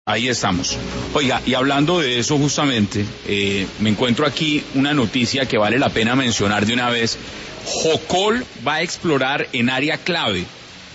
Ahí estamos. Oiga, y hablando de eso justamente, me encuentro aquí una noticia que vale la pena mencionar de una vez. Jocol va a explorar en área clave.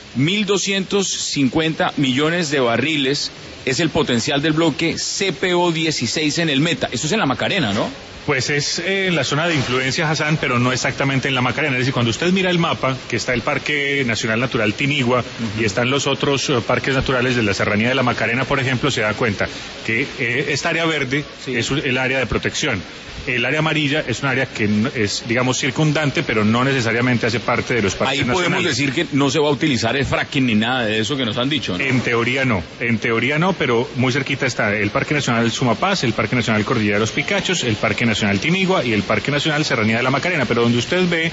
1.250 millones de barriles es el potencial del bloque CPO-16 en el Meta. Esto es en la Macarena, ¿no? Pues es en la zona de influencia, Hassan, pero no exactamente en la Macarena. Es decir, cuando usted mira el mapa, que está el Parque Nacional Natural Tinigua y están los otros parques naturales de la Serranía de la Macarena, por ejemplo, se da cuenta que esta área verde es el área de protección. El área amarilla es un área que es, digamos, circundante, pero no necesariamente hace parte de los parques nacionales. Ahí podemos decir que no se va a utilizar el fracking ni nada de eso que nos han dicho, ¿no? En teoría no, pero muy cerquita está el Parque Nacional Sumapaz, el Parque Nacional Cordillera de los Picachos, el Parque Nacional Tinigua y el Parque Nacional Serranía de la Macarena, pero donde usted ve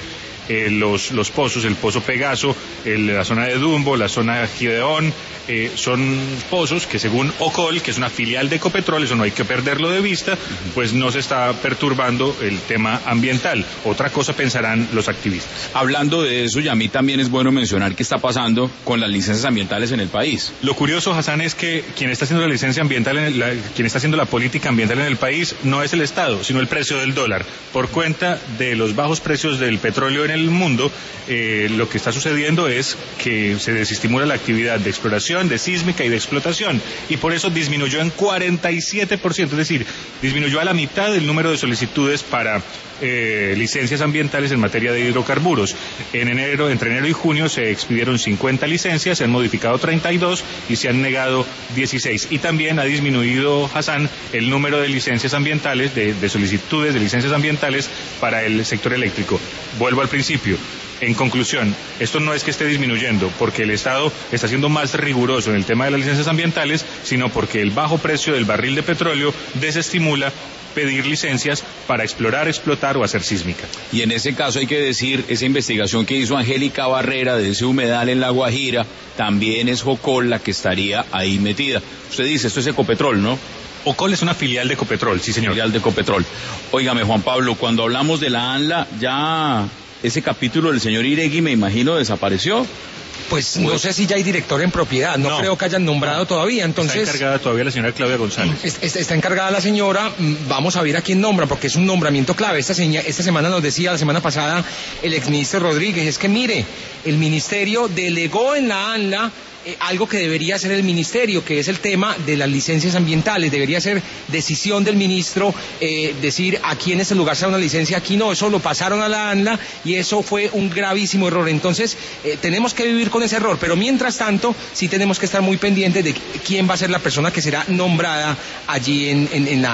los pozos, el Pozo Pegaso, la zona de Dumbo, la zona de Gideón, son pozos que según Ocol, que es una filial de Ecopetrol, eso no hay que perderlo de vista, pues no se está perturbando el tema ambiental. Otra cosa pensarán los activistas. Hablando de eso, y a mí también es bueno mencionar qué está pasando con las licencias ambientales en el país. Lo curioso, Hassan, es que quien está haciendo la licencia ambiental, quien está haciendo la política ambiental en el país, no es el Estado, sino el precio del dólar. Por cuenta de los bajos precios del petróleo en el mundo, lo que está sucediendo es que se desestimula la actividad de exploración, de sísmica y de explotación, y por eso disminuyó en 47%, es decir, disminuyó a la mitad el número de solicitudes para licencias ambientales en materia de hidrocarburos. Entre enero y junio se expidieron 50 licencias, se han modificado 32 y se han negado 16. Y también ha disminuido, Hassan, el número de licencias ambientales, de solicitudes de licencias ambientales para el sector eléctrico. Vuelvo al principio. En conclusión, esto no es que esté disminuyendo porque el Estado está siendo más riguroso en el tema de las licencias ambientales, sino porque el bajo precio del barril de petróleo desestimula pedir licencias para explorar, explotar o hacer sísmica. Y en ese caso hay que decir, esa investigación que hizo Angélica Barrera de ese humedal en La Guajira, también es Jocol la que estaría ahí metida. Usted dice, esto es Ecopetrol, ¿no? Ocol es una filial de Ecopetrol, sí señor. Filial de Ecopetrol. Óigame, Juan Pablo, cuando hablamos de la ANLA, ya ese capítulo del señor Iregui, me imagino, desapareció. Pues no sé si ya hay director en propiedad, no creo que hayan nombrado todavía, entonces... Está encargada todavía la señora Claudia González. Está encargada la señora, vamos a ver a quién nombra, porque es un nombramiento clave. Esta semana nos decía, la semana pasada, el exministro Rodríguez, es que mire, el ministerio delegó en la ANLA algo que debería hacer el ministerio, que es el tema de las licencias ambientales. Debería ser decisión del ministro decir aquí en este lugar se da una licencia, aquí no. Eso lo pasaron a la ANLA y eso fue un gravísimo error. Entonces tenemos que vivir con ese error, pero mientras tanto sí tenemos que estar muy pendientes de quién va a ser la persona que será nombrada allí en la